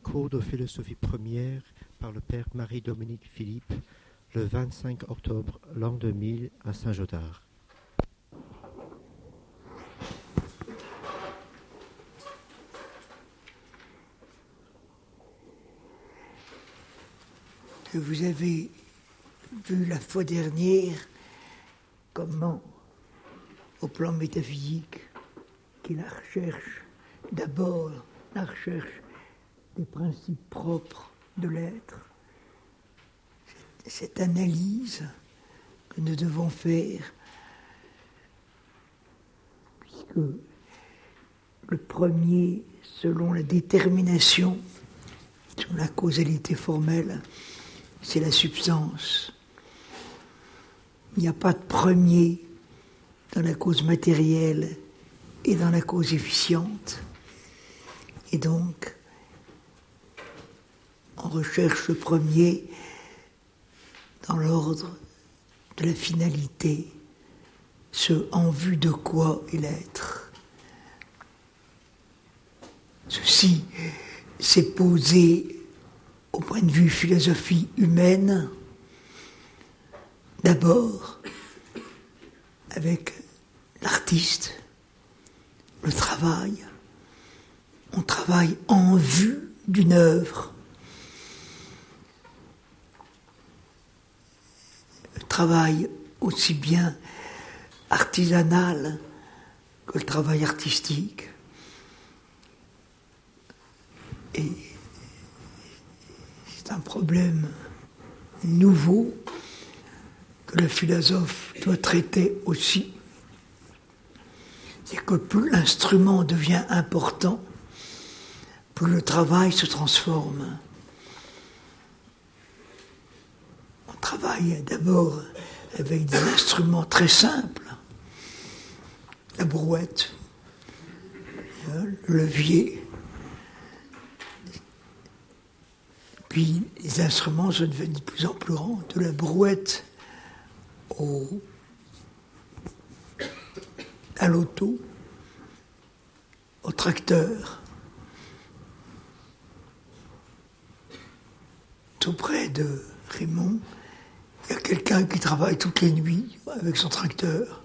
Cours de philosophie première par le père Marie-Dominique Philippe, le 25 octobre l'an 2000 à Saint-Jodard. Vous avez vu la fois dernière comment, au plan métaphysique, qui est la recherche, d'abord la recherche des principes propres de l'être, cette analyse que nous devons faire, puisque le premier, selon la détermination, selon la causalité formelle, c'est la substance. Il n'y a pas de premier dans la cause matérielle et dans la cause efficiente. Et donc, on recherche le premier dans l'ordre de la finalité, ce en vue de quoi est l'être. Ceci s'est posé au point de vue philosophie humaine, d'abord avec l'artiste, le travail. On travaille en vue d'une œuvre. Le travail aussi bien artisanal que le travail artistique. Et c'est un problème nouveau que le philosophe doit traiter aussi. C'est que plus l'instrument devient important, plus le travail se transforme. On travaille d'abord avec des instruments très simples, la brouette, le levier. Puis les instruments sont devenus de plus en plus grands, de la brouette à l'auto, au tracteur. Tout près de Raymond, il y a quelqu'un qui travaille toutes les nuits avec son tracteur.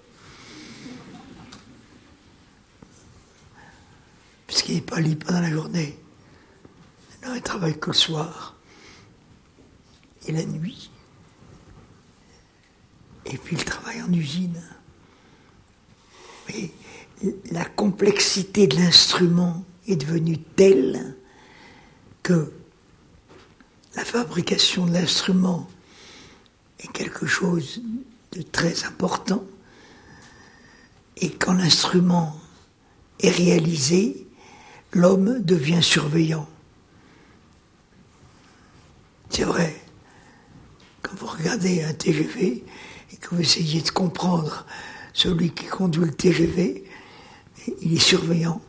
Puisqu'il n'est pas libre pendant la journée. Alors il travaille que le soir. Et la nuit. Et puis il travaille en usine. Mais la complexité de l'instrument est devenue telle que la fabrication de l'instrument est quelque chose de très important. Et quand l'instrument est réalisé, l'homme devient surveillant. C'est vrai. Quand vous regardez un TGV et que vous essayez de comprendre celui qui conduit le TGV, il est surveillant.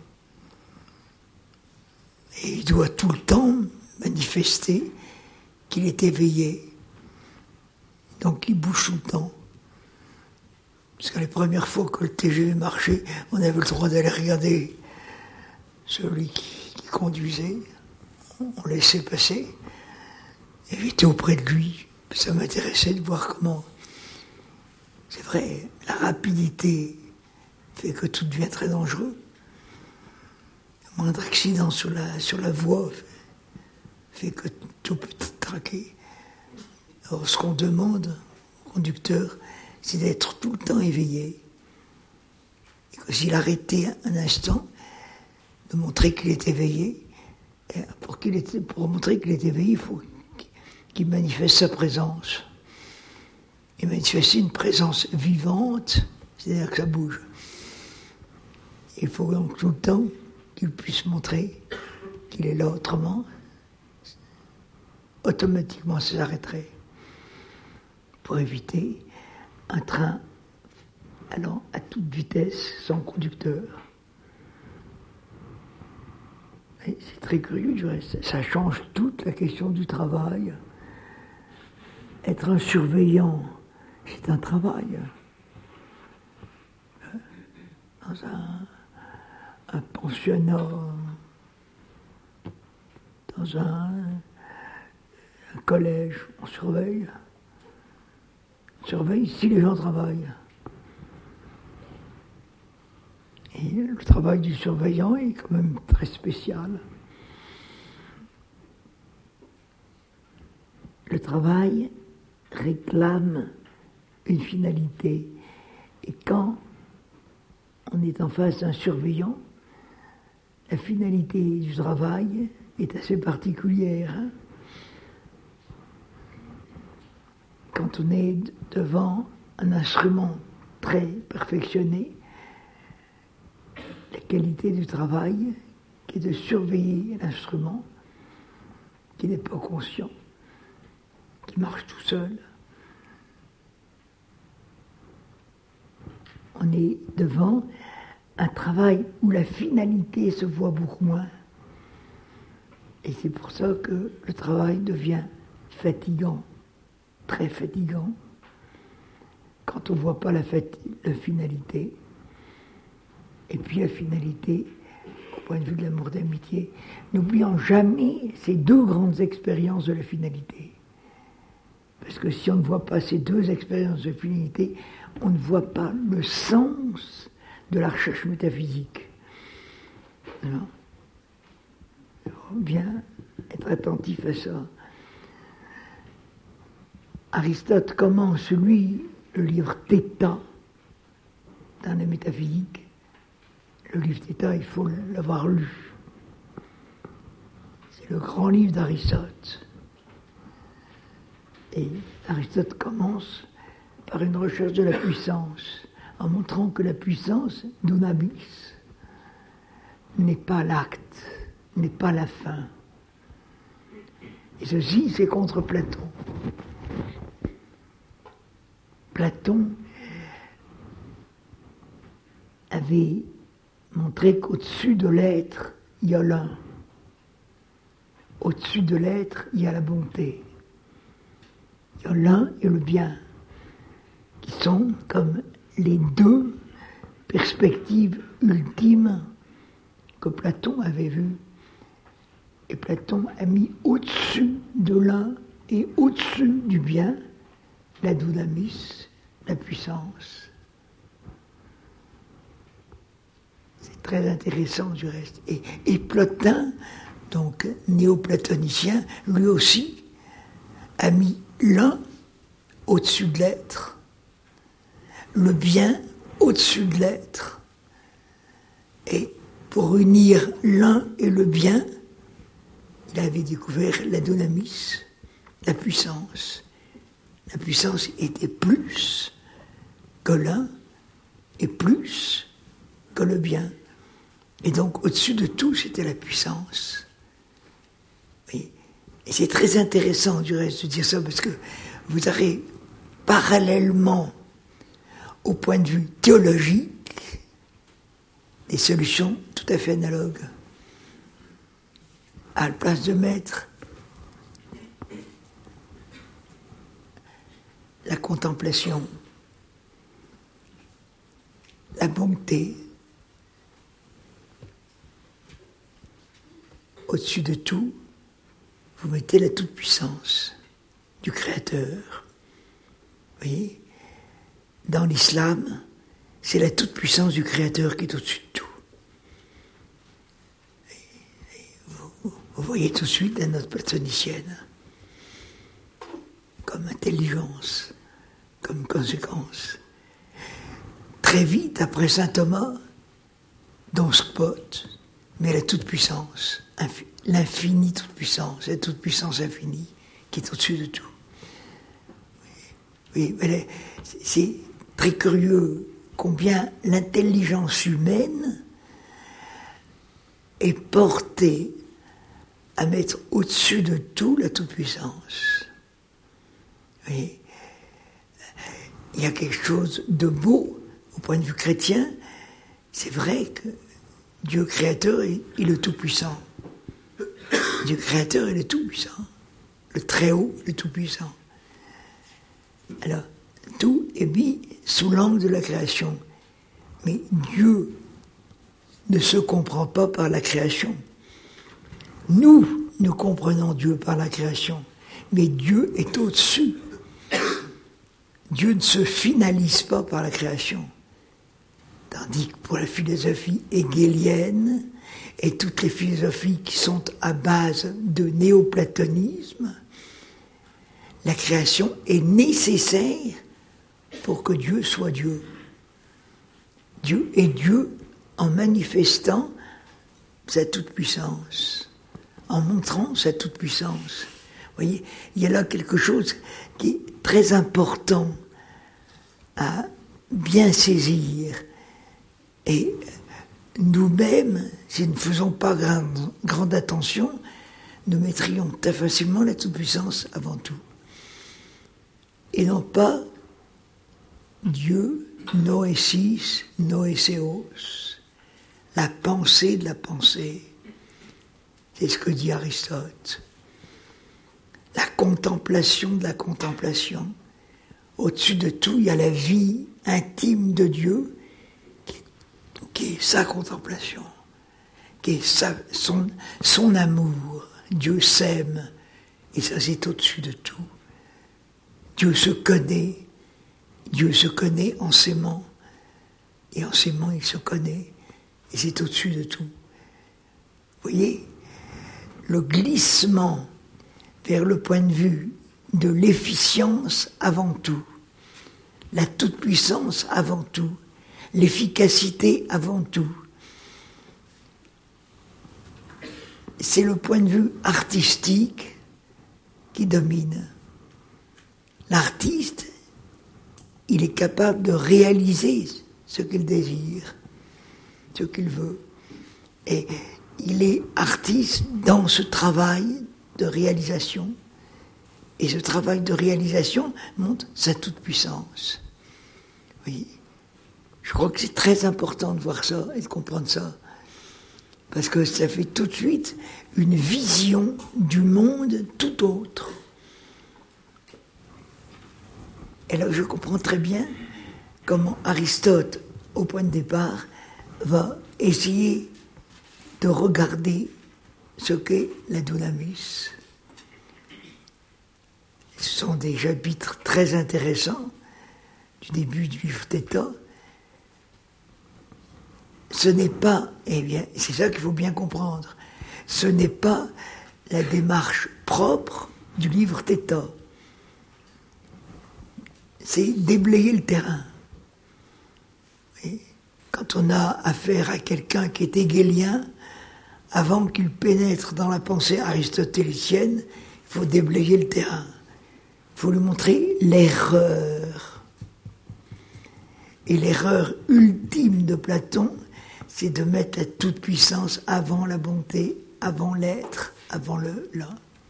Et il doit tout le temps manifester qu'il est éveillé. Donc il bouge tout le temps. Parce que les premières fois que le TGV marchait, on avait le droit d'aller regarder celui qui conduisait. On laissait passer. Et j'étais auprès de lui. Ça m'intéressait de voir comment. C'est vrai, la rapidité fait que tout devient très dangereux. Le moindre accident sur la voie fait que tout peut traquer. Alors ce qu'on demande au conducteur, c'est d'être tout le temps éveillé. Et que s'il arrêtait un instant, de montrer qu'il est éveillé. Et pour montrer qu'il est éveillé, il faut qu'il manifeste sa présence. Et manifester une présence vivante, c'est-à-dire que ça bouge. Il faut donc tout le temps qu'il puisse montrer qu'il est là, autrement, automatiquement ça s'arrêterait. Pour éviter un train allant à toute vitesse sans conducteur. Et c'est très curieux, du reste. Ça change toute la question du travail. Être un surveillant, c'est un travail. Dans un pensionnat, dans dans un collège, on surveille. On surveille si les gens travaillent. Et le travail du surveillant est quand même très spécial. Le travail réclame une finalité. Et quand on est en face d'un surveillant, la finalité du travail est assez particulière. Quand on est devant un instrument très perfectionné, la qualité du travail, qui est de surveiller l'instrument, qui n'est pas conscient, qui marche tout seul. On est devant un travail où la finalité se voit beaucoup moins. Et c'est pour ça que le travail devient fatigant, très fatigant, quand on ne voit pas la finalité. Et puis la finalité, au point de vue de l'amour d'amitié, n'oublions jamais ces deux grandes expériences de la finalité. Parce que si on ne voit pas ces deux expériences de finalité, on ne voit pas le sens de la recherche métaphysique. Alors, il faut bien être attentif à ça. Aristote commence, lui, le livre Théta, dans la métaphysique. Le livre Théta, il faut l'avoir lu. C'est le grand livre d'Aristote. Et Aristote commence par une recherche de la puissance, en montrant que la puissance, dunamis, n'est pas l'acte, n'est pas la fin. Et ceci, c'est contre Platon. Platon avait montré qu'au-dessus de l'être, il y a l'un. Au-dessus de l'être, il y a la bonté. Il y a l'un et le bien, qui sont comme les deux perspectives ultimes que Platon avait vues. Et Platon a mis au-dessus de l'un et au-dessus du bien la dunamis, la puissance. C'est très intéressant du reste. Et Plotin, donc néoplatonicien, lui aussi a mis l'un au-dessus de l'être, le bien au-dessus de l'être. Et pour unir l'un et le bien, il avait découvert la dunamis, la puissance. La puissance était plus que l'un et plus que le bien. Et donc, au-dessus de tout, c'était la puissance. Et c'est très intéressant, du reste, de dire ça, parce que vous aurez, parallèlement au point de vue théologique, des solutions tout à fait analogues. À la place de mettre la contemplation, la bonté, au-dessus de tout, vous mettez la toute-puissance du Créateur. Vous voyez ? Dans l'islam, c'est la toute-puissance du Créateur qui est au-dessus de tout. Vous voyez tout de suite la note platonicienne, comme intelligence, comme conséquence. Très vite, après saint Thomas, dans Spot, mais la toute-puissance, l'infinie toute-puissance, la toute-puissance infinie qui est au-dessus de tout. Oui, c'est très curieux combien l'intelligence humaine est portée à mettre au-dessus de tout la toute-puissance. Oui. Il y a quelque chose de beau au point de vue chrétien. C'est vrai que Dieu créateur est le tout-puissant. Dieu créateur est le tout-puissant. Le Très-Haut, le tout-puissant. Alors, tout est mis sous l'angle de la création. Mais Dieu ne se comprend pas par la création. Nous nous comprenons Dieu par la création, mais Dieu est au-dessus. Dieu ne se finalise pas par la création. Tandis que pour la philosophie hégélienne et toutes les philosophies qui sont à base de néoplatonisme, la création est nécessaire pour que Dieu soit Dieu. Dieu est Dieu en manifestant sa toute-puissance, en montrant sa toute-puissance. Vous voyez, il y a là quelque chose qui est très important à bien saisir. Et nous-mêmes, si nous ne faisons pas grande attention, nous mettrions très facilement la toute-puissance avant tout. Et non pas Dieu, noesis, noéseos, la pensée de la pensée. C'est ce que dit Aristote. La contemplation de la contemplation. Au-dessus de tout, il y a la vie intime de Dieu qui est sa contemplation, qui est son amour. Dieu s'aime, et ça c'est au-dessus de tout. Dieu se connaît en s'aimant, et en s'aimant il se connaît, et c'est au-dessus de tout. Vous voyez, le glissement vers le point de vue de l'efficience avant tout, la toute-puissance avant tout, l'efficacité avant tout. C'est le point de vue artistique qui domine. L'artiste, il est capable de réaliser ce qu'il désire, ce qu'il veut. Et il est artiste dans ce travail de réalisation. Et ce travail de réalisation montre sa toute-puissance. Oui. Je crois que c'est très important de voir ça et de comprendre ça. Parce que ça fait tout de suite une vision du monde tout autre. Et là, je comprends très bien comment Aristote, au point de départ, va essayer de regarder ce qu'est la dunamis. Ce sont des chapitres très intéressants du début du livre Theta. Ce n'est pas, eh bien, c'est ça qu'il faut bien comprendre, ce n'est pas la démarche propre du livre Theta. C'est déblayer le terrain. Et quand on a affaire à quelqu'un qui est hégélien, avant qu'il pénètre dans la pensée aristotélicienne, il faut déblayer le terrain. Il faut lui montrer l'erreur. Et l'erreur ultime de Platon, c'est de mettre la toute-puissance avant la bonté, avant l'être, avant le là.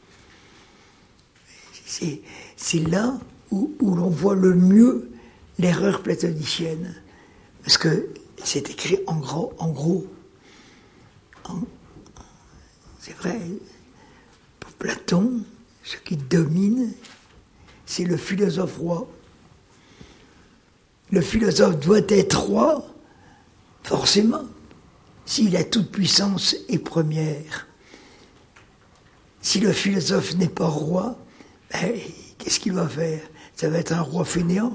C'est là où l'on voit le mieux l'erreur platonicienne. Parce que c'est écrit en gros. C'est vrai, pour Platon, ce qui domine, c'est le philosophe roi. Le philosophe doit être roi, forcément, si la toute-puissance est première. Si le philosophe n'est pas roi, ben, qu'est-ce qu'il va faire? Ça va être un roi fainéant.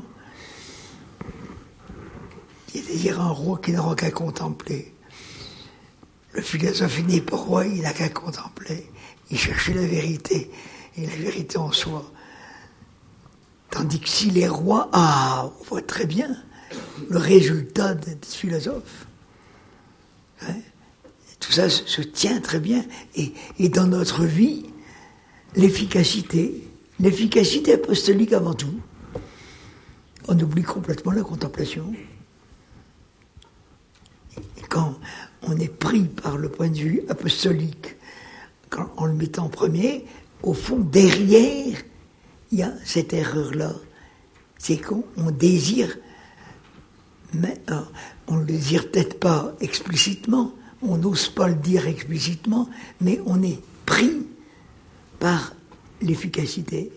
C'est-à-dire un roi qui n'aura qu'à contempler. Le philosophe n'est pas roi, il n'a qu'à contempler. Il cherchait la vérité, et la vérité en soi. Tandis que s'il est roi, on voit très bien le résultat d'être philosophe. Hein? Tout ça se tient très bien. Et dans notre vie, l'efficacité apostolique avant tout. On oublie complètement la contemplation. Et quand on est pris par le point de vue apostolique, en le mettant en premier, au fond, derrière, il y a cette erreur-là. C'est qu'on désire, mais on ne le désire peut-être pas explicitement, on n'ose pas le dire explicitement, mais on est pris par l'efficacité.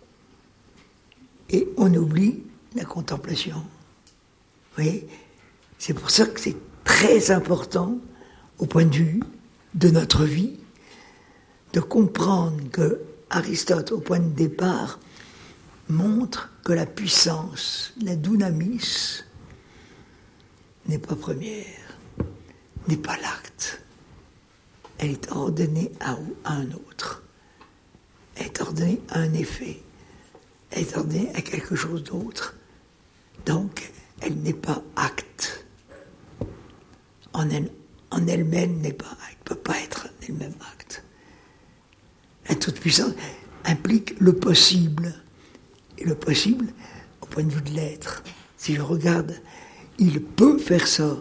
Et on oublie la contemplation. Vous voyez ? C'est pour ça que c'est très important, au point de vue de notre vie, de comprendre que Aristote, au point de départ, montre que la puissance, la dunamis, n'est pas première, n'est pas l'acte. Elle est ordonnée à un autre. Elle est ordonnée à un effet. Elle est ordonnée à quelque chose d'autre. Donc, elle n'est pas acte. En elle-même n'est pas acte. Elle ne peut pas être en elle-même acte. La toute-puissance implique le possible. Et le possible, au point de vue de l'être, si je regarde, il peut faire ça.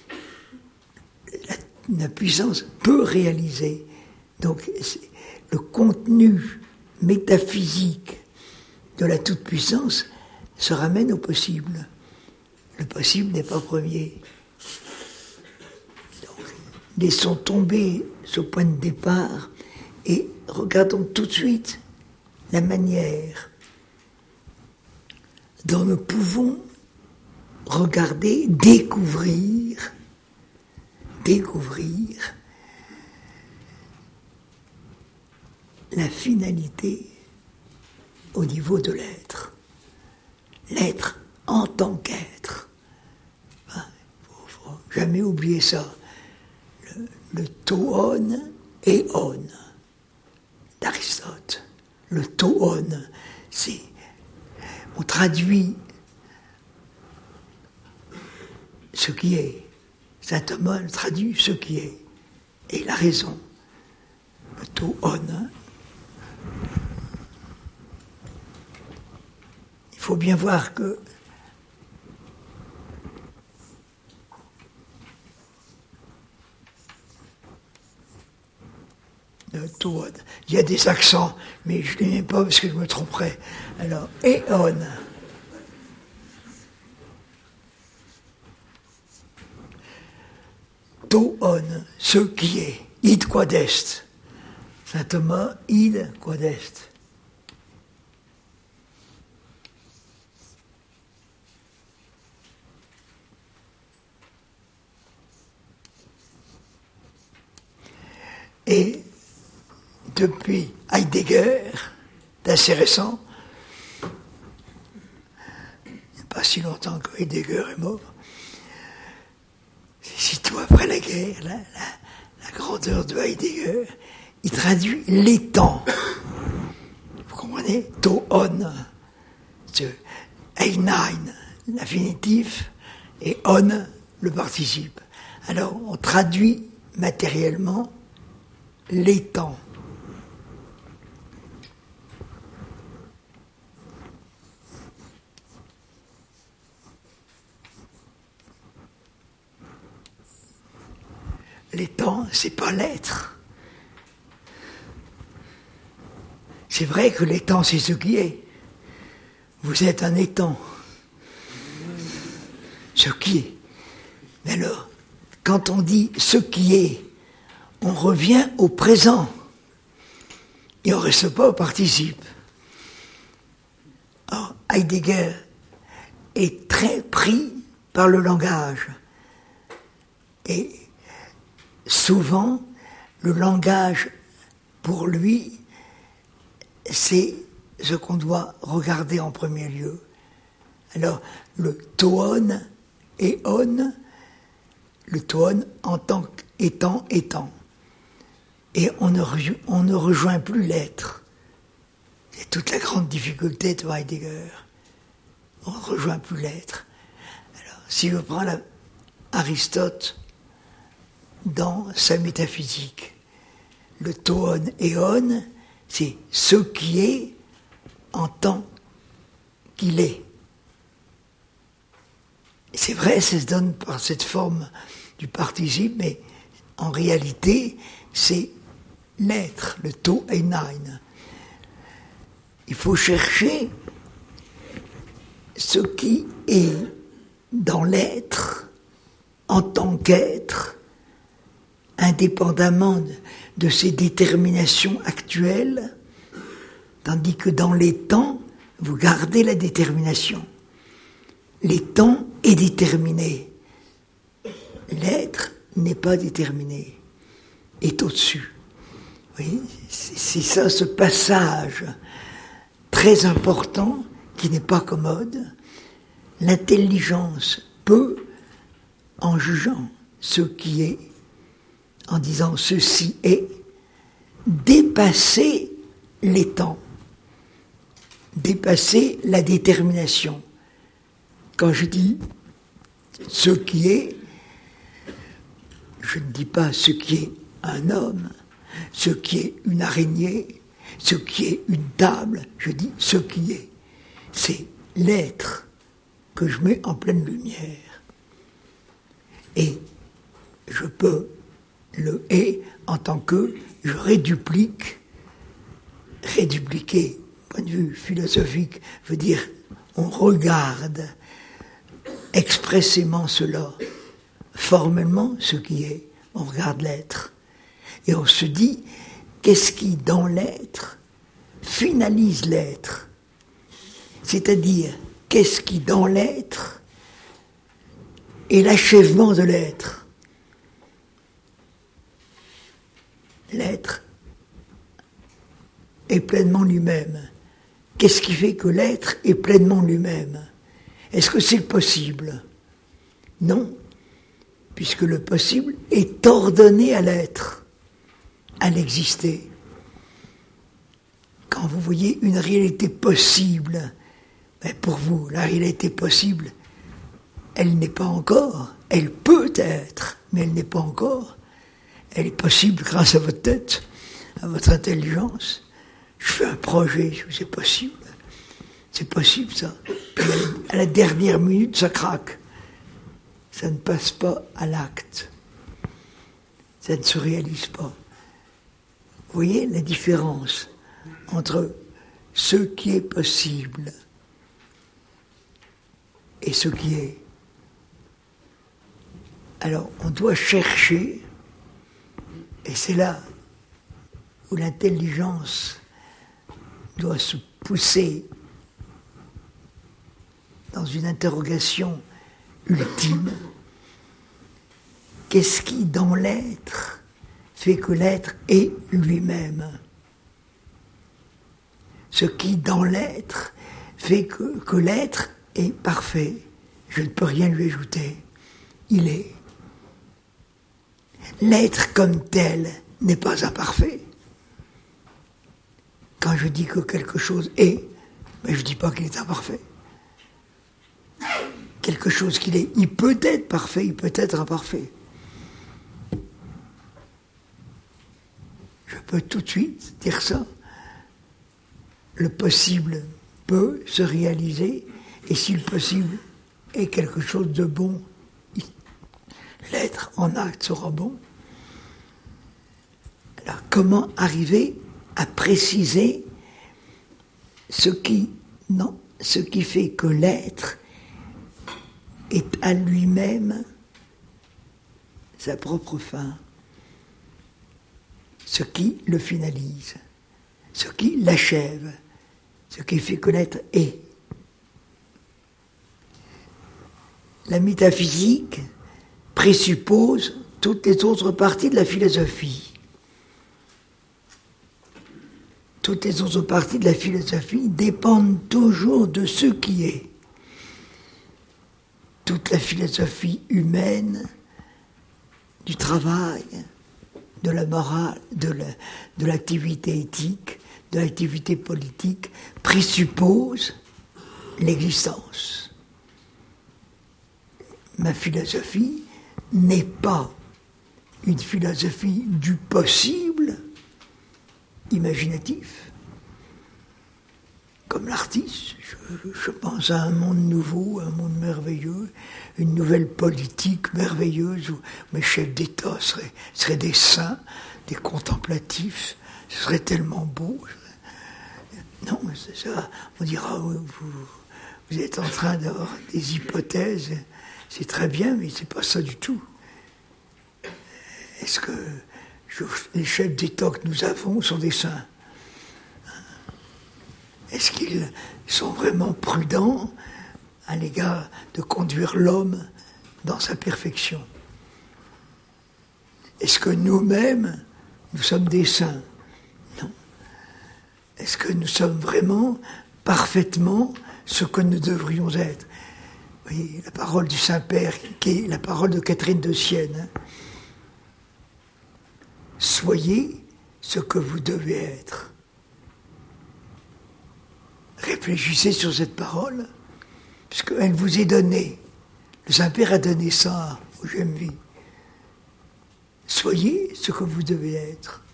La puissance peut réaliser. Donc, le contenu métaphysique de la toute-puissance se ramène au possible. Le possible n'est pas premier. Donc, laissons tomber ce point de départ et regardons tout de suite la manière dont nous pouvons regarder, découvrir la finalité au niveau de l'être. L'être en tant qu'être. Il ne faut jamais oublier ça. Le toon et on d'Aristote. Le toon, c'est... On traduit ce qui est. Saint Thomas traduit ce qui est. Et il a raison. Le toon. Il faut bien voir que le toon, il y a des accents, mais je ne les mets pas parce que je me tromperais. Alors, éon. Toon, ce qui est. Id quod est. Saint Thomas, id quod est. Et depuis Heidegger, d'assez récent, il n'y a pas si longtemps que Heidegger est mort, c'est sitôt après la guerre, la grandeur de Heidegger, il traduit les temps. Vous comprenez? To on, einein, l'infinitif, et on, le participe. Alors, on traduit matériellement les temps. Les temps, c'est pas l'être. C'est vrai que l'étang, c'est ce qui est. Vous êtes un étang. Ce qui est. Mais alors, quand on dit ce qui est, on revient au présent. Et on ne reste pas au participe. Or, Heidegger est très pris par le langage. Et souvent, le langage, pour lui, c'est ce qu'on doit regarder en premier lieu. Alors, le toon et on, le toon en tant qu'étant, étant. Et on ne rejoint plus l'être. C'est toute la grande difficulté de Heidegger. On ne rejoint plus l'être. Alors, si je prends Aristote dans sa métaphysique, le toon et on, c'est ce qui est en tant qu'il est. C'est vrai, ça se donne par cette forme du participe, mais en réalité, c'est l'être, le to einein. Il faut chercher ce qui est dans l'être en tant qu'être, indépendamment de ses déterminations actuelles, tandis que dans les temps, vous gardez la détermination. Les temps est déterminé. L'être n'est pas déterminé, est au-dessus. Oui, c'est ça, ce passage très important qui n'est pas commode. L'intelligence peut, en jugeant ce qui est, en disant ceci est, dépasser les temps, dépasser la détermination. Quand je dis ce qui est, je ne dis pas ce qui est un homme, ce qui est une araignée, ce qui est une table, je dis ce qui est. C'est l'être que je mets en pleine lumière. Et je peux le est en tant que je rédupliquer, point de vue philosophique, veut dire on regarde expressément cela, formellement ce qui est, on regarde l'être. Et on se dit, qu'est-ce qui, dans l'être, finalise l'être? C'est-à-dire, qu'est-ce qui, dans l'être, est l'achèvement de l'être? L'être est pleinement lui-même. Qu'est-ce qui fait que l'être est pleinement lui-même? Est-ce que c'est possible? Non, puisque le possible est ordonné à l'être, à l'exister. Quand vous voyez une réalité possible, ben pour vous, la réalité possible, elle n'est pas encore, elle peut être, mais elle n'est pas encore. Elle est possible grâce à votre tête, à votre intelligence. Je fais un projet, c'est possible. C'est possible ça. Puis à la dernière minute, ça craque. Ça ne passe pas à l'acte. Ça ne se réalise pas. Vous voyez la différence entre ce qui est possible et ce qui est. Alors, on doit chercher, et c'est là où l'intelligence doit se pousser dans une interrogation ultime. Qu'est-ce qui, dans l'être, fait que l'être est lui-même? Ce qui, dans l'être, fait que l'être est parfait. Je ne peux rien lui ajouter. Il est. L'être comme tel n'est pas imparfait. Quand je dis que quelque chose est, mais je ne dis pas qu'il est imparfait. Quelque chose qu'il est, il peut être parfait, il peut être imparfait. Je peux tout de suite dire ça. Le possible peut se réaliser, et si le possible est quelque chose de bon, l'être en acte sera bon. Alors comment arriver à préciser ce qui fait que l'être est à lui-même sa propre fin, ce qui le finalise, ce qui l'achève, ce qui fait que l'être est. La métaphysique présuppose toutes les autres parties de la philosophie. Toutes les autres parties de la philosophie dépendent toujours de ce qui est. Toute la philosophie humaine, du travail, de la morale, de l'activité éthique, de l'activité politique, présuppose l'existence. Ma philosophie n'est pas une philosophie du possible imaginatif. Comme l'artiste, je pense à un monde nouveau, un monde merveilleux, une nouvelle politique merveilleuse où mes chefs d'État seraient des saints, des contemplatifs, ce serait tellement beau. Non, c'est ça. On dira, vous êtes en train d'avoir des hypothèses, c'est très bien, mais c'est pas ça du tout. Est-ce que les chefs d'État que nous avons sont des saints? Est-ce qu'ils sont vraiment prudents à l'égard de conduire l'homme dans sa perfection? Est-ce que nous-mêmes, nous sommes des saints? Est-ce que nous sommes vraiment parfaitement ce que nous devrions être? Vous voyez, la parole du Saint-Père, qui est la parole de Catherine de Sienne. Soyez ce que vous devez être. Réfléchissez sur cette parole, puisqu'elle vous est donnée. Le Saint-Père a donné ça aux jeunes vies. Soyez ce que vous devez être.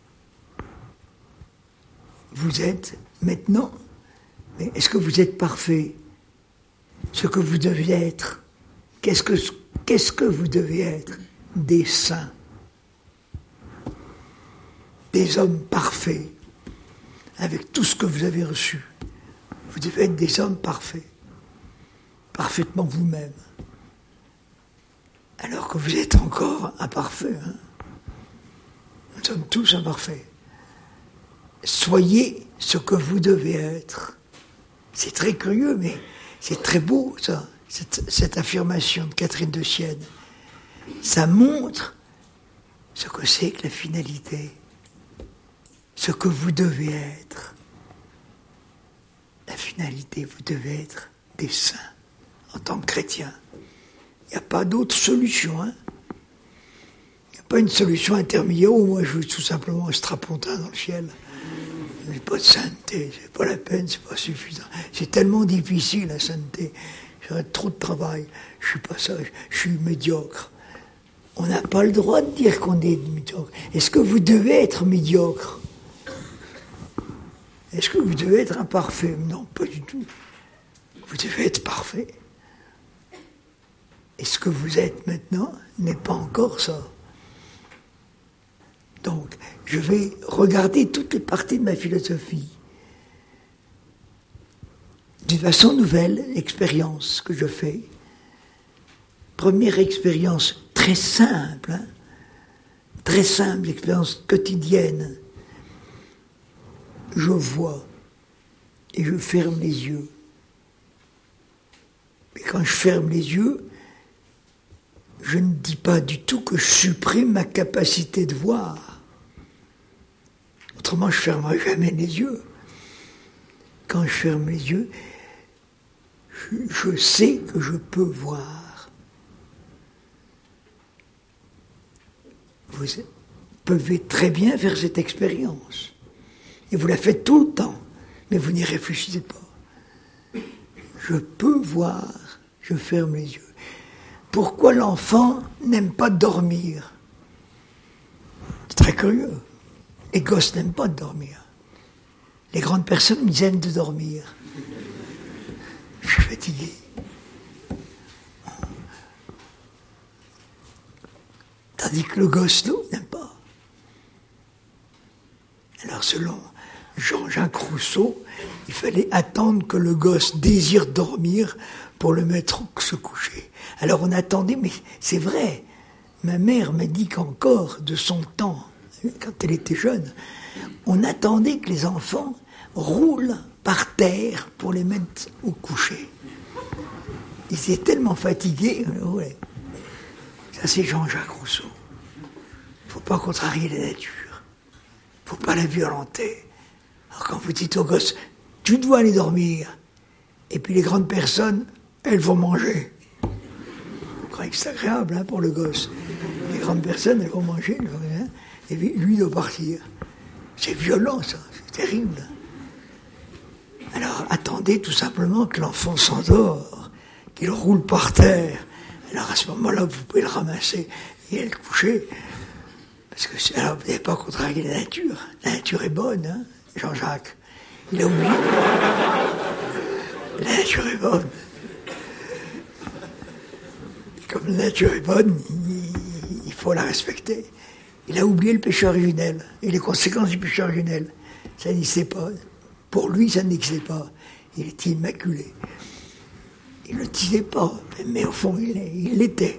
Vous êtes maintenant, mais est-ce que vous êtes parfait? Ce que vous devez être. Qu'est-ce que vous devez être? Des saints. Des hommes parfaits, avec tout ce que vous avez reçu. Vous devez être des hommes parfaits, parfaitement vous-même. Alors que vous êtes encore imparfaits. Hein? Nous sommes tous imparfaits. Soyez ce que vous devez être. C'est très curieux, mais c'est très beau, ça, cette affirmation de Catherine de Sienne. Ça montre ce que c'est que la finalité. Ce que vous devez être. La finalité, vous devez être des saints en tant que chrétiens. Il n'y a pas d'autre solution. Hein. Il n'y a pas une solution intermédiaire. Oh, moi, je veux tout simplement un strapontin dans le ciel. Il n'y a pas de sainteté, c'est pas la peine, c'est pas suffisant. C'est tellement difficile, la sainteté. J'aurais trop de travail. Je suis pas ça, je suis médiocre. On n'a pas le droit de dire qu'on est médiocre. Est-ce que vous devez être médiocre? Est-ce que vous devez être imparfait? Non, pas du tout. Vous devez être parfait. Et ce que vous êtes maintenant n'est pas encore ça. Donc, je vais regarder toutes les parties de ma philosophie. D'une façon nouvelle, l'expérience que je fais. Première expérience très simple, hein, très simple, expérience quotidienne. Je vois et je ferme les yeux. Et quand je ferme les yeux, je ne dis pas du tout que je supprime ma capacité de voir. Autrement, je ne fermerai jamais les yeux. Quand je ferme les yeux, je sais que je peux voir. Vous pouvez très bien faire cette expérience. Et vous la faites tout le temps, mais vous n'y réfléchissez pas. Je peux voir, je ferme les yeux. Pourquoi l'enfant n'aime pas dormir? C'est très curieux. Les gosses n'aiment pas dormir. Les grandes personnes, ils aiment de dormir. Je suis fatigué. Tandis que le gosse, non, n'aime pas. Alors selon Jean-Jacques Rousseau, il fallait attendre que le gosse désire dormir pour le mettre se coucher. Alors on attendait, mais c'est vrai, ma mère m'a dit qu'encore de son temps, quand elle était jeune, on attendait que les enfants roulent par terre pour les mettre au coucher. Ils étaient tellement fatigués. Ouais. Ça c'est Jean-Jacques Rousseau. Il ne faut pas contrarier la nature. Il ne faut pas la violenter. Alors quand vous dites aux gosses, tu dois aller dormir, et puis les grandes personnes, elles vont manger. Vous croyez que c'est agréable hein, pour le gosse. Les grandes personnes, elles vont manger, hein, et puis lui doit partir. C'est violent ça, c'est terrible. Alors attendez tout simplement que l'enfant s'endort, qu'il roule par terre. Alors à ce moment-là, vous pouvez le ramasser et aller le coucher. Parce que alors, vous n'avez pas contrarié la nature. La nature est bonne, hein, Jean-Jacques. Il a oublié. La nature est bonne. Comme la nature est bonne, il faut la respecter. Il a oublié le péché originel et les conséquences du péché originel. Ça n'existait pas. Pour lui, ça n'existait pas. Il était immaculé. Il ne le disait pas, mais au fond, il l'était.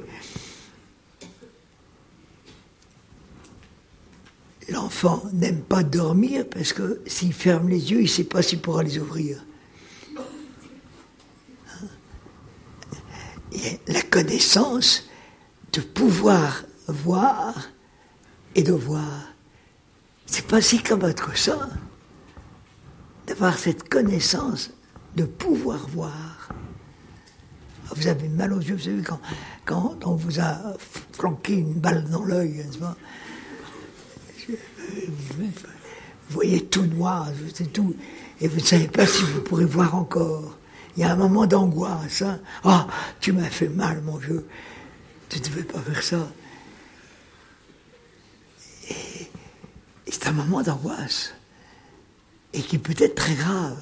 L'enfant n'aime pas dormir parce que s'il ferme les yeux, il ne sait pas s'il pourra les ouvrir. Et la connaissance de pouvoir voir et de voir, c'est pas si commode que ça. d'avoir cette connaissance de pouvoir voir. Vous avez mal aux yeux, vous savez, quand on vous a flanqué une balle dans l'œil, n'est-ce pas? Vous voyez tout noir, c'est tout, et vous ne savez pas si vous pourrez voir encore. Il y a un moment d'angoisse. Hein. Ah, tu m'as fait mal, mon Dieu. Tu ne devais pas faire ça. Et c'est un moment d'angoisse. Et qui peut être très grave.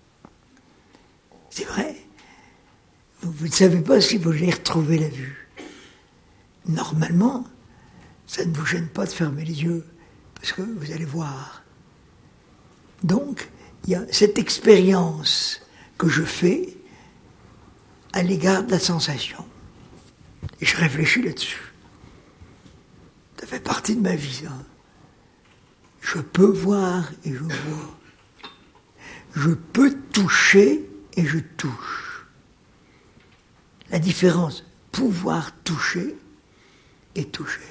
C'est vrai. Vous ne savez pas si vous allez retrouver la vue. Normalement, ça ne vous gêne pas de fermer les yeux, parce que vous allez voir. Donc, il y a cette expérience que je fais à l'égard de la sensation. Et je réfléchis là-dessus. Ça fait partie de ma vie, ça. Je peux voir et je vois. Je peux toucher et je touche. La différence, pouvoir toucher et toucher.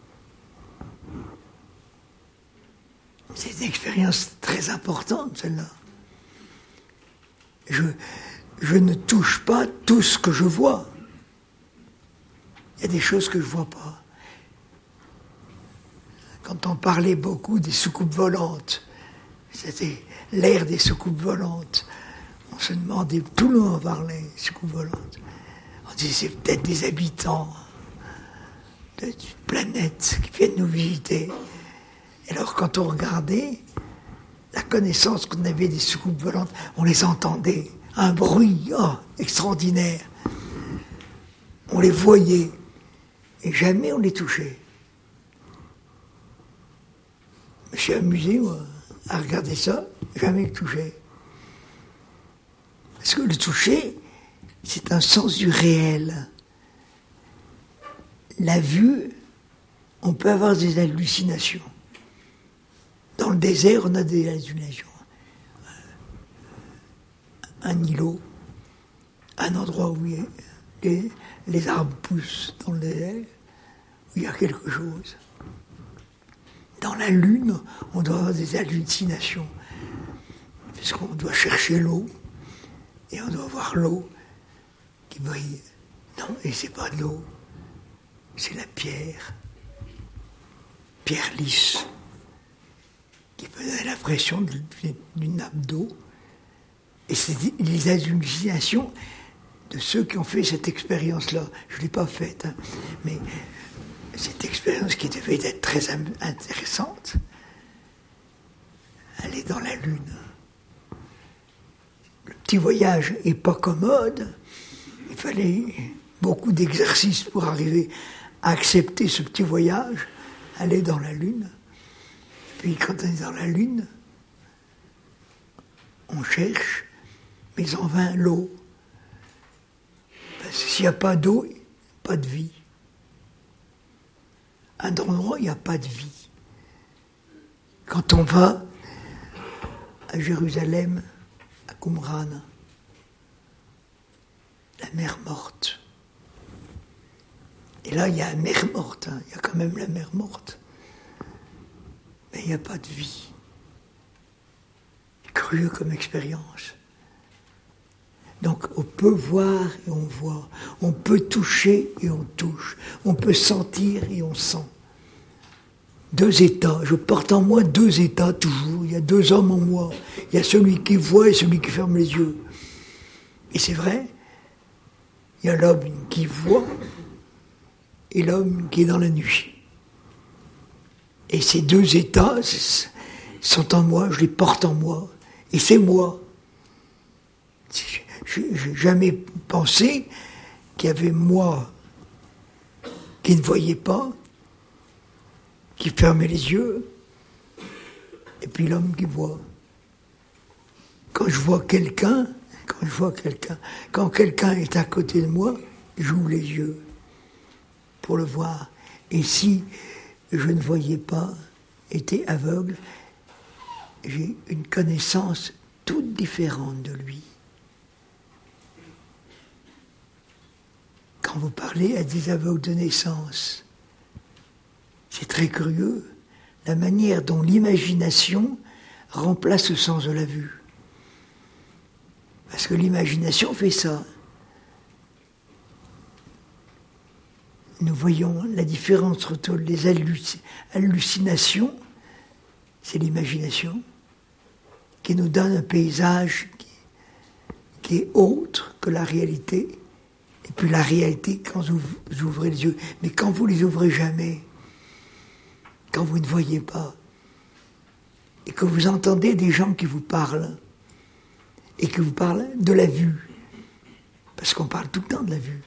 C'est une expérience très importante, celle-là. Je ne touche pas tout ce que je vois. Il y a des choses que je ne vois pas. Quand on parlait beaucoup des soucoupes volantes, c'était l'ère des soucoupes volantes. On se demandait, tout le monde en parlait, des soucoupes volantes. On disait, c'est peut-être des habitants d'une planète qui viennent nous visiter. Et alors, quand on regardait, la connaissance qu'on avait des soucoupes volantes, on les entendait. Un bruit extraordinaire. On les voyait. Et jamais on les touchait. Je me suis amusé, moi, à regarder ça, jamais le toucher. Parce que le toucher, c'est un sens du réel. La vue, on peut avoir des hallucinations. Dans le désert, on a des hallucinations. Un îlot, un endroit où les arbres poussent dans le désert, où il y a quelque chose. Dans la lune, on doit avoir des hallucinations, puisqu'on doit chercher l'eau, et on doit voir l'eau qui brille. Non, et c'est pas de l'eau, c'est la pierre lisse, qui peut donner l'impression d'une nappe d'eau. Et c'est les hallucinations de ceux qui ont fait cette expérience-là. Je ne l'ai pas faite, hein, mais cette expérience qui devait être très intéressante, elle est dans la Lune. Le petit voyage n'est pas commode. Il fallait beaucoup d'exercices pour arriver à accepter ce petit voyage, aller dans la Lune. Puis quand on est dans la Lune, on cherche, mais en vain, l'eau. Parce que s'il n'y a pas d'eau, pas de vie. À un endroit, il n'y a pas de vie. Quand on va à Jérusalem, à Qumran, la mer morte. Et là, il y a la mer morte, hein. Il y a quand même la mer morte. Mais il n'y a pas de vie. Curieux comme expérience. Donc on peut voir et on voit, on peut toucher et on touche, on peut sentir et on sent. Deux états, je porte en moi deux états toujours, il y a deux hommes en moi, il y a celui qui voit et celui qui ferme les yeux. Et c'est vrai, il y a l'homme qui voit et l'homme qui est dans la nuit. Et ces deux états sont en moi, je les porte en moi, et c'est moi. Je n'ai jamais pensé qu'il y avait moi qui ne voyais pas, qui fermait les yeux, et puis l'homme qui voit. Quand quelqu'un est à côté de moi, j'ouvre les yeux pour le voir. Et si je ne voyais pas, était aveugle, j'ai une connaissance toute différente de lui. Quand vous parlez à des aveugles de naissance, c'est très curieux, la manière dont l'imagination remplace le sens de la vue. Parce que l'imagination fait ça. Nous voyons la différence entre les hallucinations, c'est l'imagination, qui nous donne un paysage qui est autre que la réalité, et puis la réalité quand vous ouvrez les yeux. Mais quand vous les ouvrez jamais, quand vous ne voyez pas, et que vous entendez des gens qui vous parlent, et qui vous parlent de la vue, parce qu'on parle tout le temps de la vue.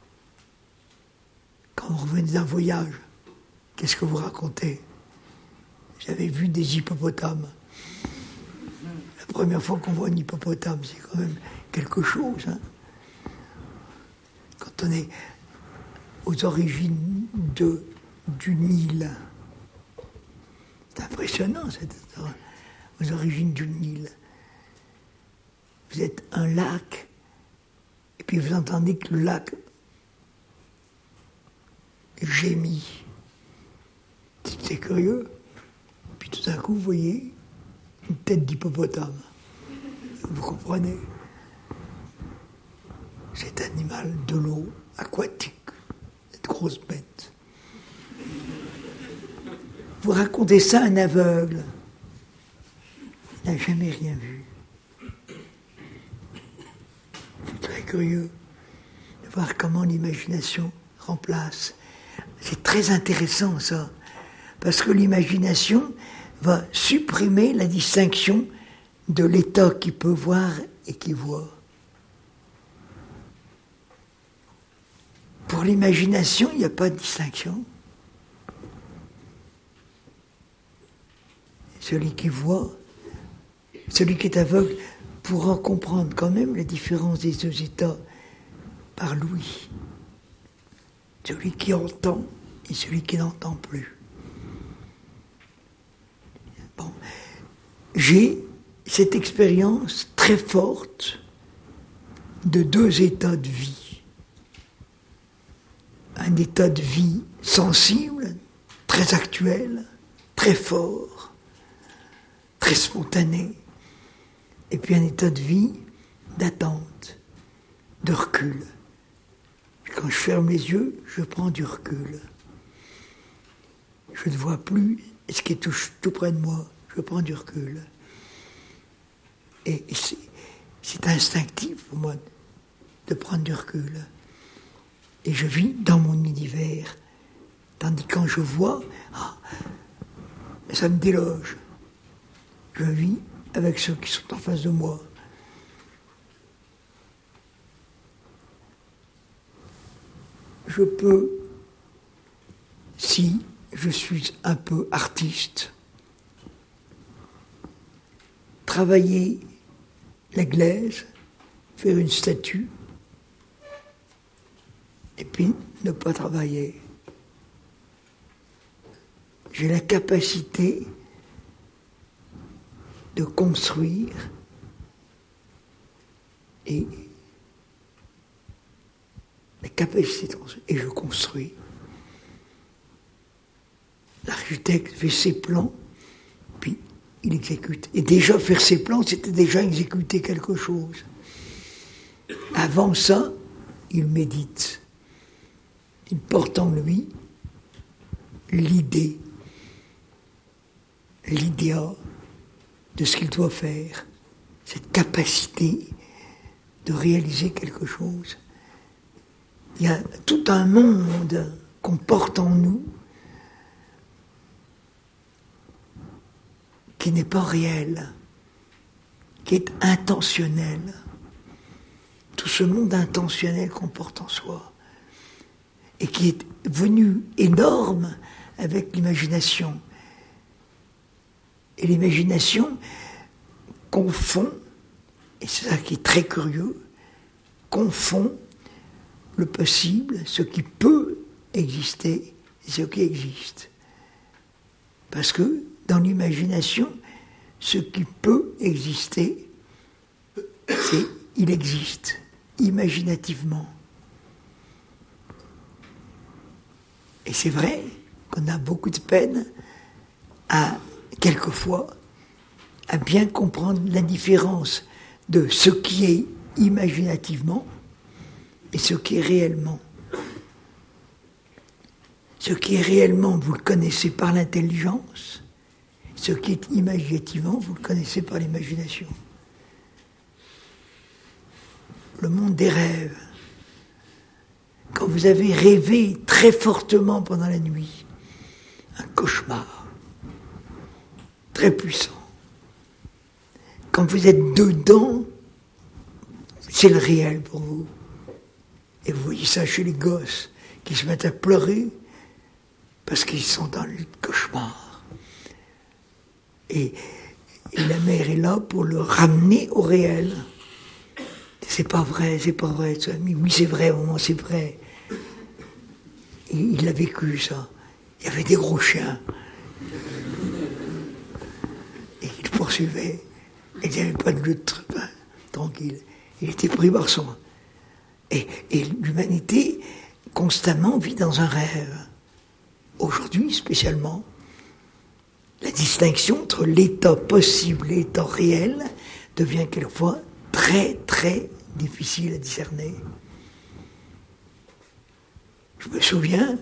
Quand vous revenez d'un voyage, qu'est-ce que vous racontez? J'avais vu des hippopotames. La première fois qu'on voit un hippopotame, c'est quand même quelque chose. Hein. Quand on est aux origines du Nil, c'est impressionnant, aux origines du Nil. Vous êtes un lac, et puis vous entendez que le lac gémit. C'est curieux. Puis tout d'un coup, vous voyez une tête d'hippopotame. Vous comprenez? Cet animal de l'eau, aquatique, cette grosse bête. Vous racontez ça à un aveugle. Il n'a jamais rien vu. C'est très curieux de voir comment l'imagination remplace. C'est très intéressant ça, parce que l'imagination va supprimer la distinction de l'état qui peut voir et qui voit. Pour l'imagination, il n'y a pas de distinction. Celui qui voit, celui qui est aveugle, pourra comprendre quand même la différence des deux états par l'ouïe. Celui qui entend et celui qui n'entend plus. Bon. J'ai cette expérience très forte de deux états de vie. Un état de vie sensible, très actuel, très fort, très spontané, et puis un état de vie d'attente, de recul. Quand je ferme les yeux, je prends du recul. Je ne vois plus ce qui est tout près de moi. Je prends du recul. Et c'est instinctif pour moi de prendre du recul. Et je vis dans mon univers. Tandis que quand je vois, ça me déloge. Je vis avec ceux qui sont en face de moi. Je peux, si je suis un peu artiste, travailler la glaise, faire une statue, et puis ne pas travailler. J'ai la capacité de construire et la capacité de construire, et je construis. L'architecte fait ses plans, puis il exécute. Et déjà faire ses plans, c'était déjà exécuter quelque chose. Avant ça, il médite. Il porte en lui l'idée, l'idéal de ce qu'il doit faire, cette capacité de réaliser quelque chose. Il y a tout un monde qu'on porte en nous qui n'est pas réel, qui est intentionnel. Tout ce monde intentionnel qu'on porte en soi et qui est venu énorme avec l'imagination. Et l'imagination confond, et c'est ça qui est très curieux, confond le possible, ce qui peut exister et ce qui existe. Parce que dans l'imagination, ce qui peut exister, c'est il existe, imaginativement. Et c'est vrai qu'on a beaucoup de peine quelquefois, à bien comprendre la différence de ce qui est imaginativement et ce qui est réellement. Ce qui est réellement, vous le connaissez par l'intelligence. Ce qui est imaginativement, vous le connaissez par l'imagination. Le monde des rêves. Quand vous avez rêvé très fortement pendant la nuit, un cauchemar très puissant. Quand vous êtes dedans, c'est le réel pour vous. Et vous voyez ça chez les gosses qui se mettent à pleurer parce qu'ils sont dans le cauchemar. Et la mère est là pour le ramener au réel. C'est pas vrai, c'est pas vrai. Mais oui, c'est vrai, maman, c'est vrai. Et il a vécu ça. Il y avait des gros chiens. Et il poursuivait. Et il n'y avait pas de lutte, tranquille. Il était pris par soi. Et l'humanité, constamment, vit dans un rêve. Aujourd'hui, spécialement, la distinction entre l'état possible et l'état réel devient quelquefois très, très difficile à discerner. Je me souviens,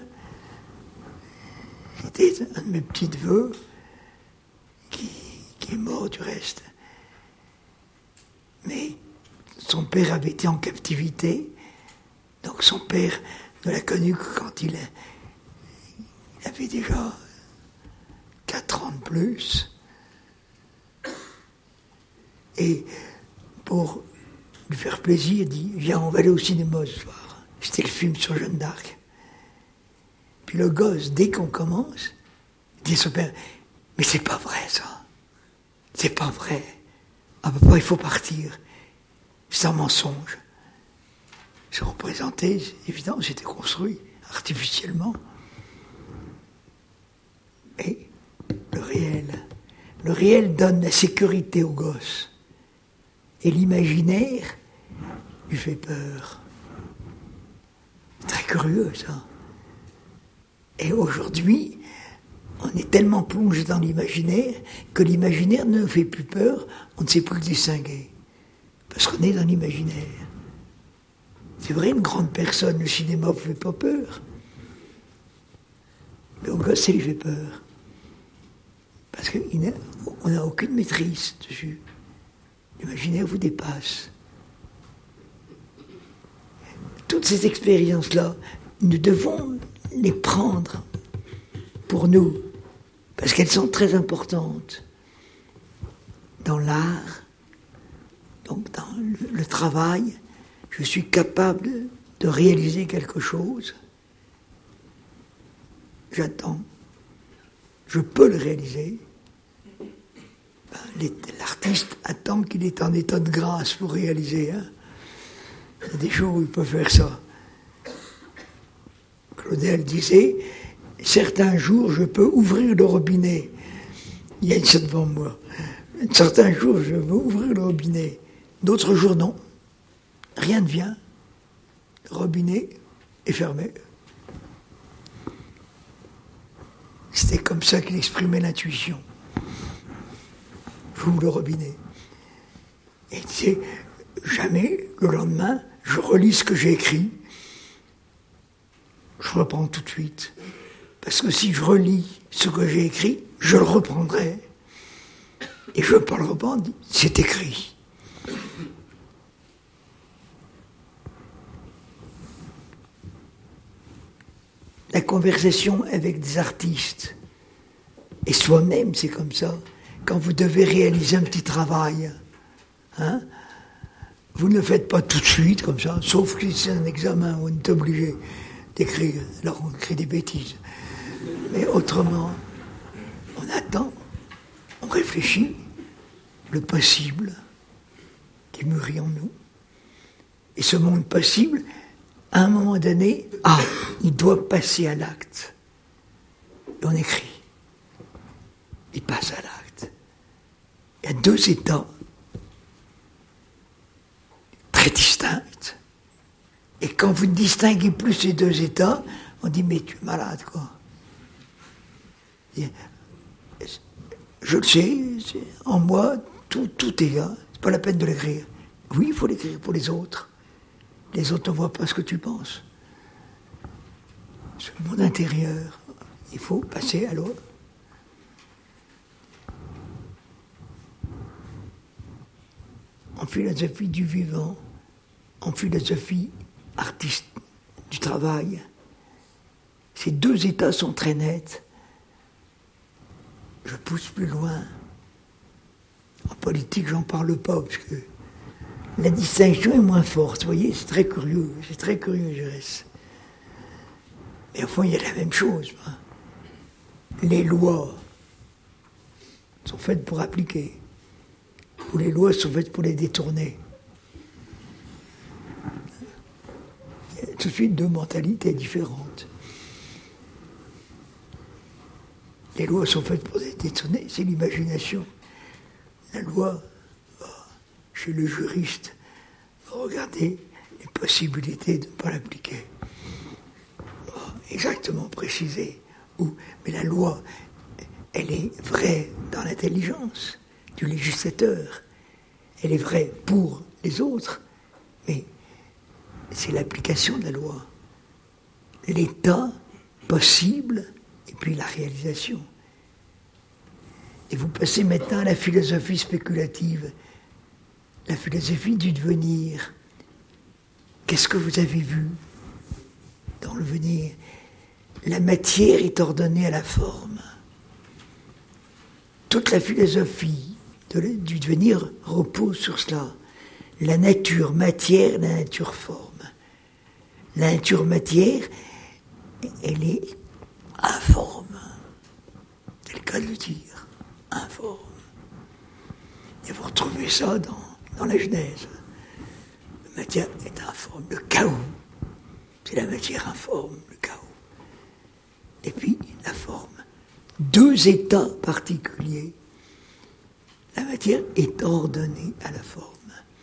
c'était un de mes petits-neveux qui est mort du reste. Mais son père avait été en captivité, donc son père ne l'a connu que quand il avait déjà 4 ans de plus. Et pour lui faire plaisir, il dit « Viens, on va aller au cinéma ce soir ». C'était le film sur Jeanne d'Arc. Puis le gosse, dès qu'on commence, il dit à son père « Mais c'est pas vrai ça, c'est pas vrai. Ah papa, il faut partir. C'est un mensonge. » C'est représenté, c'est évident, c'était construit artificiellement. Et le réel donne la sécurité au gosse. Et l'imaginaire lui fait peur. C'est très curieux, ça. Et aujourd'hui, on est tellement plongé dans l'imaginaire que l'imaginaire ne nous fait plus peur, on ne sait plus le distinguer. Parce qu'on est dans l'imaginaire. C'est vrai, une grande personne, le cinéma ne fait pas peur. Mais au gosse, ça lui fait peur. Parce qu'on n'a aucune maîtrise dessus. L'imaginaire vous dépasse. Toutes ces expériences-là, nous devons les prendre pour nous, parce qu'elles sont très importantes. Dans l'art, donc dans le travail, je suis capable de réaliser quelque chose. J'attends. Je peux le réaliser. L'artiste attend qu'il est en état de grâce pour réaliser. Hein. Il y a des jours où il peut faire ça. Claudel disait, certains jours je peux ouvrir le robinet. Il y a ça devant moi. Certains jours je veux ouvrir le robinet. D'autres jours non. Rien ne vient. Le robinet est fermé. C'était comme ça qu'il exprimait l'intuition. J'ouvre le robinet. Et il disait, jamais, le lendemain, je relis ce que j'ai écrit. Je reprends tout de suite. Parce que si je relis ce que j'ai écrit, je le reprendrai. Et je ne veux pas le reprendre, c'est écrit. La conversation avec des artistes, et soi-même, c'est comme ça. Quand vous devez réaliser un petit travail, hein, vous ne le faites pas tout de suite comme ça, sauf que c'est un examen où on est obligé d'écrire. Alors on écrit des bêtises. Mais autrement, on attend, on réfléchit, le possible qui mûrit en nous. Et ce monde possible, à un moment donné, il doit passer à l'acte. Et on écrit. Il passe à l'acte. Il y a 2 états très distincts. Et quand vous ne distinguez plus ces 2 états, on dit, mais tu es malade, quoi. Je le sais, en moi, tout est là. C'est pas la peine de l'écrire. Oui, il faut l'écrire pour les autres. Les autres ne voient pas ce que tu penses. Sur le monde intérieur, il faut passer à l'autre. En philosophie du vivant, en philosophie artiste du travail, ces deux états sont très nets. Je pousse plus loin. En politique, j'en parle pas, parce que la distinction est moins forte. Vous voyez, c'est très curieux, Jaurès. Mais au fond, il y a la même chose. Hein. Les lois sont faites pour appliquer, ou les lois sont faites pour les détourner. Il y a tout de suite deux mentalités différentes. Les lois sont faites pour les détourner, c'est l'imagination. La loi, chez le juriste, regardez les possibilités de ne pas l'appliquer. Exactement précisé. Mais la loi, elle est vraie dans l'intelligence du législateur. Elle est vraie pour les autres, mais c'est l'application de la loi. L'état possible et puis la réalisation. Et vous passez maintenant à la philosophie spéculative, la philosophie du devenir. Qu'est-ce que vous avez vu dans le venir? La matière est ordonnée à la forme. Toute la philosophie du devenir repose sur cela. La nature matière, la nature forme. La nature matière, elle est informe. C'est le cas de le dire. Informe. Et vous retrouvez ça dans la Genèse. La matière est informe. Le chaos, c'est la matière informe, le chaos. Et puis la forme. Deux états particuliers. La matière est ordonnée à la forme.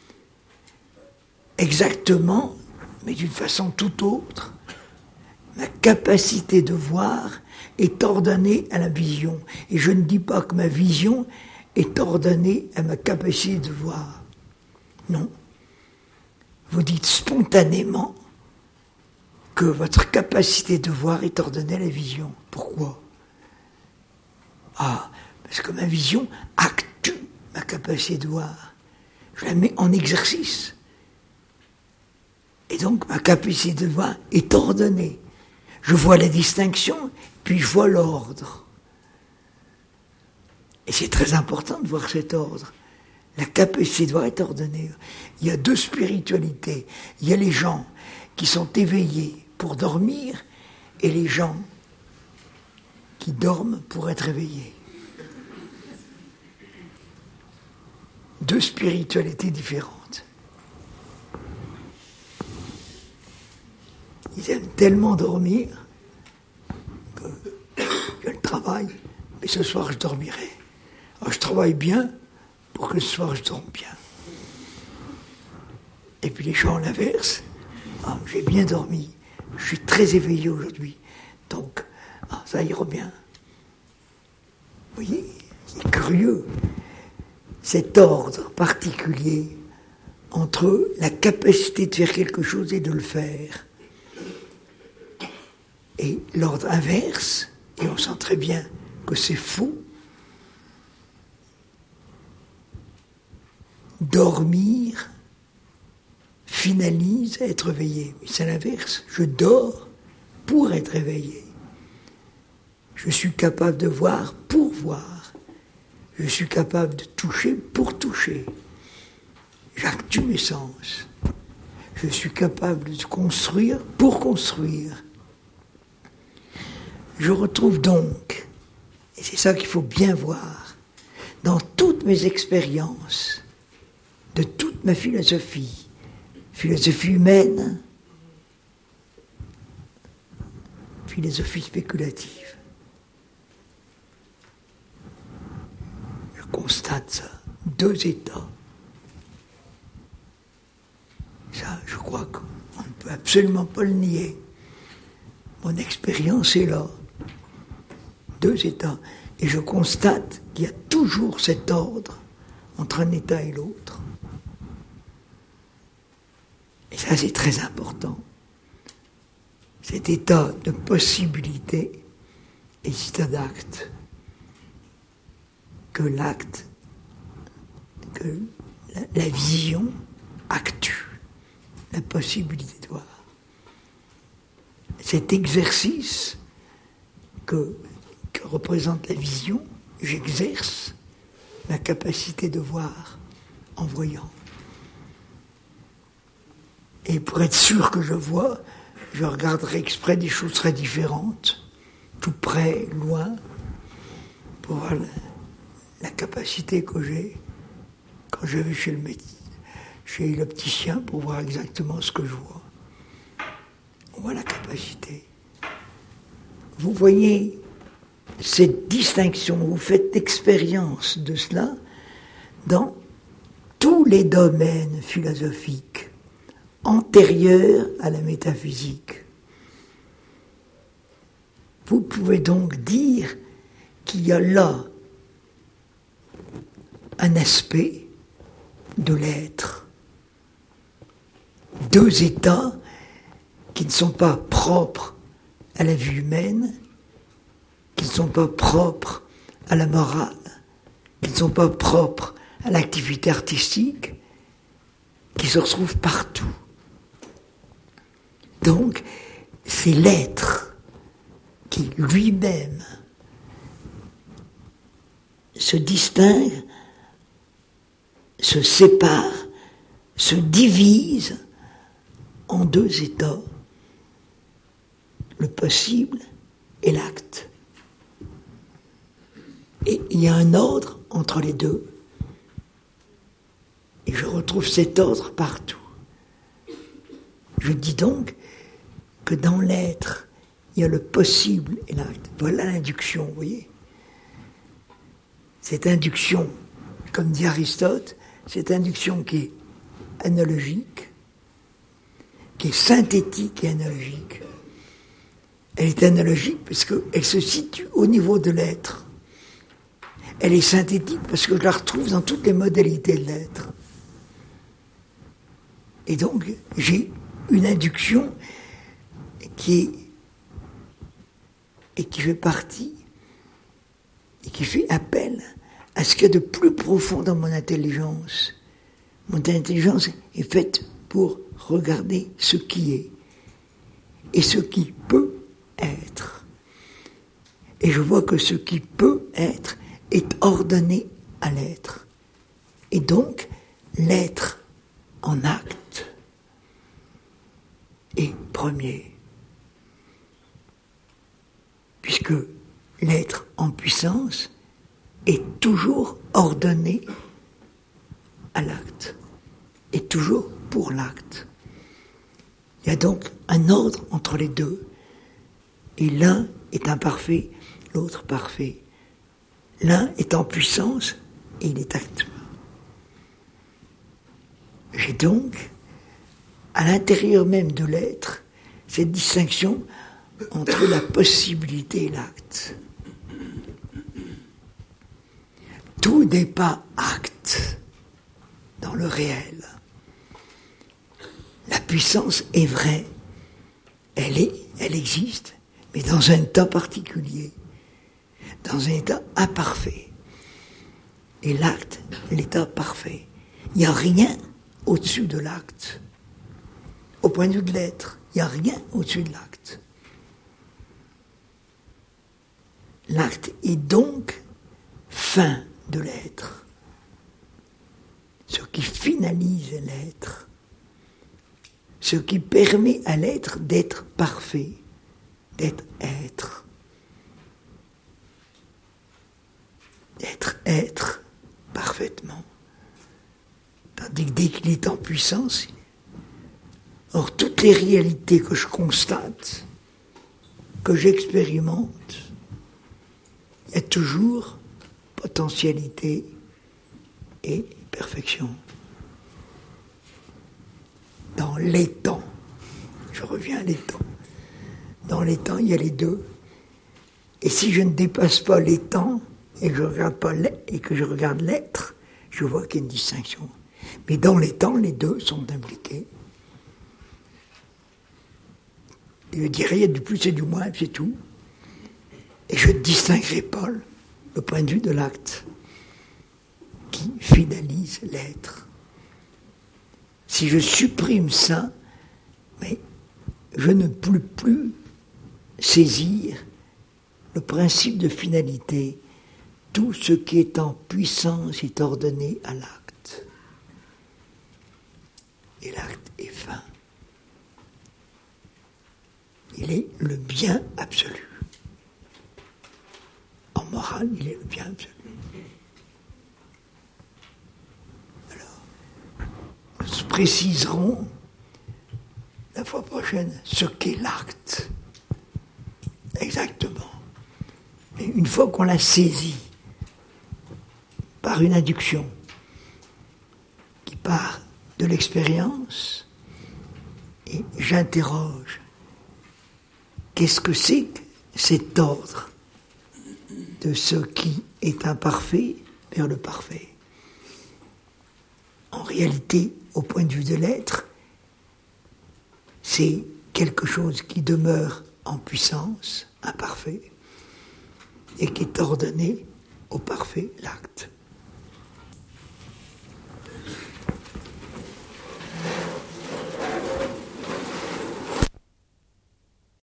Exactement, mais d'une façon tout autre. Ma capacité de voir est ordonnée à la vision. Et je ne dis pas que ma vision est ordonnée à ma capacité de voir. Non. Vous dites spontanément que votre capacité de voir est ordonnée à la vision. Pourquoi? Parce que ma vision acctue ma capacité de voir. Je la mets en exercice. Et donc ma capacité de voir est ordonnée. Je vois la distinction, puis je vois l'ordre. Et c'est très important de voir cet ordre. La capacité de voir est ordonnée. Il y a deux spiritualités. Il y a les gens qui sont éveillés pour dormir et les gens qui dorment pour être éveillés. Deux spiritualités différentes. Ils aiment tellement dormir que je travaille, mais ce soir je dormirai. Alors je travaille bien pour que ce soir je dorme bien. Et puis les gens à l'inverse, j'ai bien dormi, je suis très éveillé aujourd'hui, donc ça ira bien. Vous voyez, c'est curieux, cet ordre particulier entre la capacité de faire quelque chose et de le faire. Et l'ordre inverse, et on sent très bien que c'est faux, dormir finalise à être éveillé. Mais c'est l'inverse. Je dors pour être éveillé. Je suis capable de voir pour voir. Je suis capable de toucher pour toucher. J'actue mes sens. Je suis capable de construire pour construire. Je retrouve donc, et c'est ça qu'il faut bien voir, dans toutes mes expériences, de toute ma philosophie humaine, philosophie spéculative. Je constate ça, deux états. Ça, je crois qu'on ne peut absolument pas le nier. Mon expérience est là. Deux états. Et je constate qu'il y a toujours cet ordre entre un état et l'autre. Et ça, c'est très important. Cet état de possibilité et cet état d'acte. Que l'acte, que la vision actue la possibilité de voir. Cet exercice que représente la vision, j'exerce la capacité de voir en voyant. Et pour être sûr que je vois, je regarderai exprès des choses très différentes, tout près, loin, pour voir la capacité que j'ai quand je vais chez l'opticien pour voir exactement ce que je vois. On voit la capacité. Vous voyez cette distinction, vous faites l'expérience de cela dans tous les domaines philosophiques antérieurs à la métaphysique. Vous pouvez donc dire qu'il y a là un aspect de l'être, deux états qui ne sont pas propres à la vie humaine, qui ne sont pas propres à la morale, qui ne sont pas propres à l'activité artistique, qui se retrouvent partout. Donc, c'est l'être qui lui-même se distingue, se sépare, se divise en deux états, le possible et l'acte. Et il y a un ordre entre les deux. Et je retrouve cet ordre partout. Je dis donc que dans l'être, il y a le possible et l'acte. Voilà l'induction, vous voyez. Cette induction, comme dit Aristote, cette induction qui est analogique, qui est synthétique et analogique. Elle est analogique parce qu'elle se situe au niveau de l'être. Elle est synthétique parce que je la retrouve dans toutes les modalités de l'être. Et donc, j'ai une induction qui fait partie et qui fait appel à ce qu'il y a de plus profond dans mon intelligence. Mon intelligence est faite pour regarder ce qui est et ce qui peut être. Et je vois que ce qui peut être est ordonné à l'être. Et donc, l'être en acte est premier. Puisque l'être en puissance est toujours ordonné à l'acte, est toujours pour l'acte. Il y a donc un ordre entre les deux. Et l'un est imparfait, l'autre parfait. L'un est en puissance et il est acte. J'ai donc, à l'intérieur même de l'être, cette distinction entre la possibilité et l'acte. Tout n'est pas acte dans le réel. La puissance est vraie, elle existe, mais dans un état particulier, dans un état imparfait. Et l'acte, l'état parfait. Il n'y a rien au-dessus de l'acte. Au point de vue de l'être, il n'y a rien au-dessus de l'acte. L'acte est donc fin de l'être. Ce qui finalise l'être. Ce qui permet à l'être d'être parfait, d'être être. D'être être parfaitement. Tandis que dès qu'il est en puissance, or toutes les réalités que je constate, que j'expérimente, il y a toujours potentialité et perfection. Dans les temps, je reviens à les temps. Dans les temps, il y a les deux. Et si je ne dépasse pas les temps et que je regarde l'être, je vois qu'il y a une distinction. Mais dans les temps, les deux sont impliqués. Il ne dit rien du plus et du moins, c'est tout. Et je ne distinguerai pas le point de vue de l'acte qui finalise l'être. Si je supprime ça, mais je ne peux plus saisir le principe de finalité. Tout ce qui est en puissance est ordonné à l'acte. Et l'acte est fin. Il est le bien absolu. En morale, il est le bien absolu. Alors, nous préciserons la fois prochaine ce qu'est l'acte. Exactement. Mais une fois qu'on l'a saisi par une induction qui part de l'expérience, et j'interroge, qu'est-ce que c'est que cet ordre de ce qui est imparfait vers le parfait? En réalité, au point de vue de l'être, c'est quelque chose qui demeure en puissance, imparfait, et qui est ordonné au parfait, l'acte.